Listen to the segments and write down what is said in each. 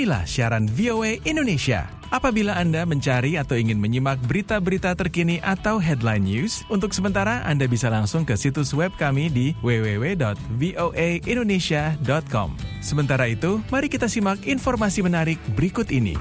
inilah siaran VOA Indonesia. Apabila Anda mencari atau ingin menyimak berita-berita terkini atau headline news, untuk sementara Anda bisa langsung ke situs web kami di www.voaindonesia.com. Sementara itu, mari kita simak informasi menarik berikut ini.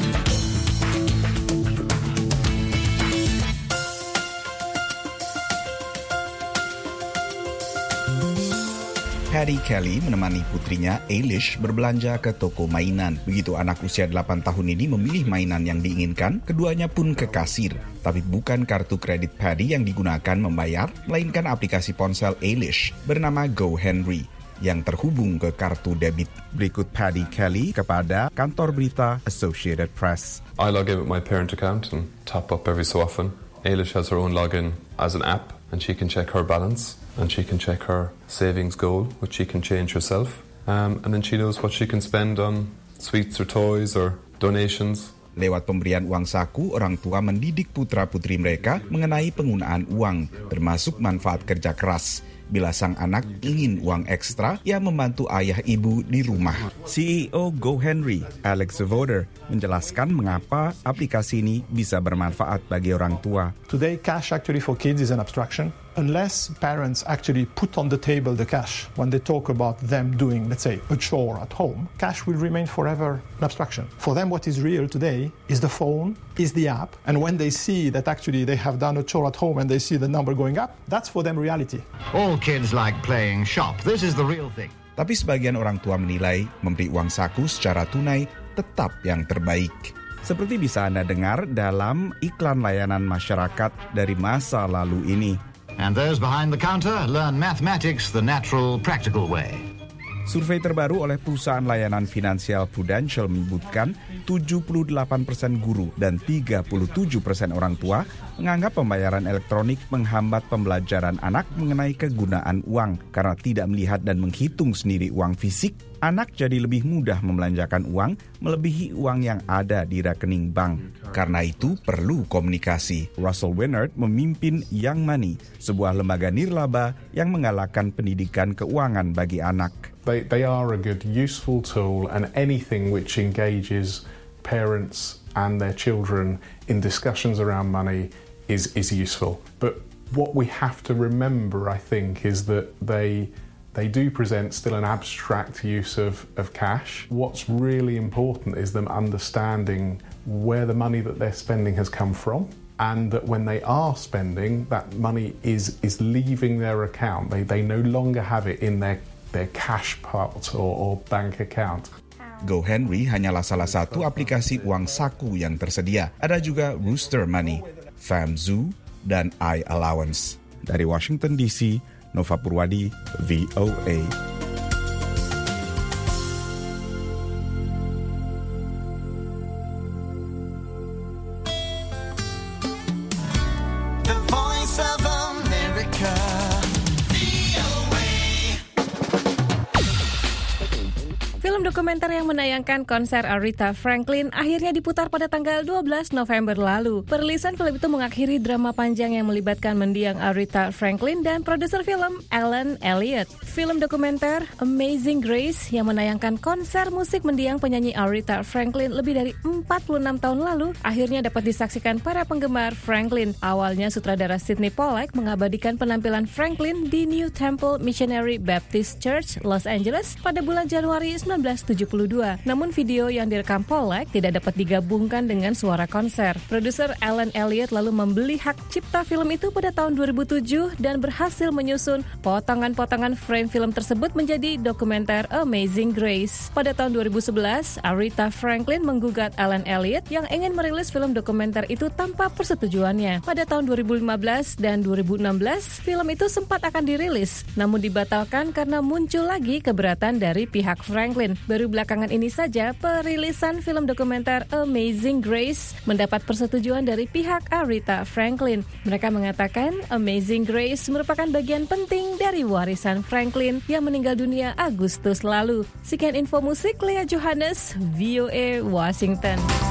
Paddy Kelly menemani putrinya Eilish berbelanja ke toko mainan. Begitu anak usia 8 tahun ini memilih mainan yang diinginkan, keduanya pun ke kasir. Tapi bukan kartu kredit Paddy yang digunakan membayar, melainkan aplikasi ponsel Eilish bernama GoHenry yang terhubung ke kartu debit. Berikut Paddy Kelly kepada kantor berita Associated Press. I log in with my parent account and top up every so often. Eilish has her own login as an app and she can check her balance. And she can check her savings goal, which she can change herself. And then she knows what she can spend on sweets or toys or donations. Lewat pemberian uang saku, orang tua mendidik putra-putri mereka mengenai penggunaan uang, termasuk manfaat kerja keras. Bila sang anak ingin uang ekstra, ia membantu ayah ibu di rumah. CEO GoHenry, Alex Voder, menjelaskan mengapa aplikasi ini bisa bermanfaat bagi orang tua. Today, cash actually for kids is an abstraction. Unless parents actually put on the table the cash when they talk about them doing, let's say, a chore at home, cash will remain forever an abstraction. For them, what is real today is the phone, is the app, and when they see that actually they have done a chore at home and they see the number going up, that's for them reality. All kids like playing shop. This is the real thing. Tapi sebagian orang tua menilai memberi uang saku secara tunai tetap yang terbaik. Seperti bisa Anda dengar dalam iklan layanan masyarakat dari masa lalu ini. And those behind the counter learn mathematics the natural, practical way. Survei terbaru oleh perusahaan layanan finansial Prudential menyebutkan 78% guru dan 37% orang tua menganggap pembayaran elektronik menghambat pembelajaran anak mengenai kegunaan uang. Karena tidak melihat dan menghitung sendiri uang fisik, anak jadi lebih mudah membelanjakan uang melebihi uang yang ada di rekening bank. Karena itu perlu komunikasi. Russell Wennard memimpin Young Money, sebuah lembaga nirlaba yang menggalakkan pendidikan keuangan bagi anak. They are a good, useful tool, and anything which engages parents and their children in discussions around money is useful. But what we have to remember, I think, is that they do present still an abstract use of cash. What's really important is them understanding where the money that they're spending has come from, and that when they are spending, that money is leaving their account. They no longer have it in their cash pot or bank account. GoHenry hanyalah salah satu aplikasi uang saku yang tersedia. Ada juga Rooster Money, FamZoo, dan iAllowance. Dari Washington DC, Nova Purwadi, VOA. Dokumenter yang menayangkan konser Aretha Franklin akhirnya diputar pada tanggal 12 November lalu. Perilisan film itu mengakhiri drama panjang yang melibatkan mendiang Aretha Franklin dan produser film Alan Elliott. Film dokumenter Amazing Grace yang menayangkan konser musik mendiang penyanyi Aretha Franklin lebih dari 46 tahun lalu akhirnya dapat disaksikan para penggemar Franklin. Awalnya sutradara Sidney Pollack mengabadikan penampilan Franklin di New Temple Missionary Baptist Church, Los Angeles pada bulan Januari 1972. Namun video yang direkam Pollack tidak dapat digabungkan dengan suara konser. Produser Alan Elliott lalu membeli hak cipta film itu pada tahun 2007 dan berhasil menyusun potongan-potongan frame film tersebut menjadi dokumenter Amazing Grace. Pada tahun 2011, Aretha Franklin menggugat Alan Elliott yang ingin merilis film dokumenter itu tanpa persetujuannya. Pada tahun 2015 dan 2016, film itu sempat akan dirilis, namun dibatalkan karena muncul lagi keberatan dari pihak Franklin. Baru belakangan ini saja perilisan film dokumenter Amazing Grace mendapat persetujuan dari pihak Aretha Franklin. Mereka mengatakan Amazing Grace merupakan bagian penting dari warisan Franklin yang meninggal dunia Agustus lalu. Sekian info musik, Lea Johannes, VOA Washington.